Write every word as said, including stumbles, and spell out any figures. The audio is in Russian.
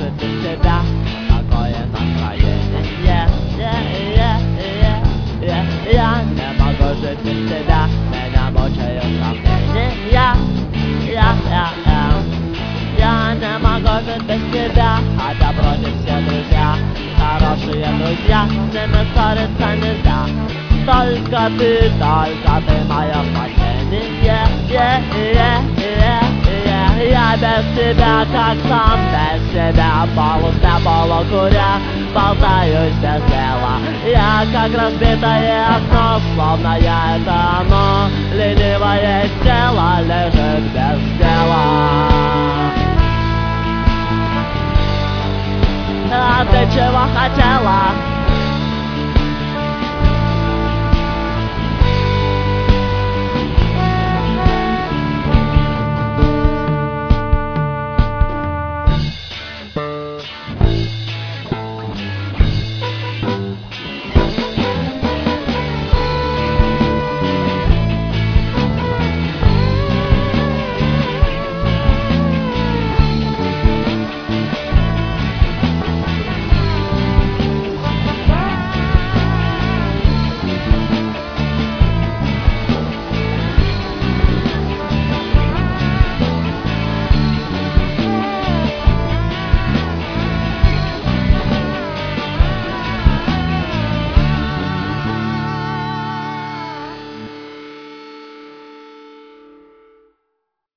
может без тебя такое настроение. Я не могу жить без тебя, меня мучают сомнения. Я, я, я, я не могу жить без тебя, хотя против все друзья, хорошие друзья, с ними ссориться нельзя. Только ты, только ты мое спасение. Я без тебя, как сам без себя, полуспя, полукуря, болтаюсь без дела. Я как разбитое окно, словно я это оно, ленивое тело лежит без дела. А ты чего хотела?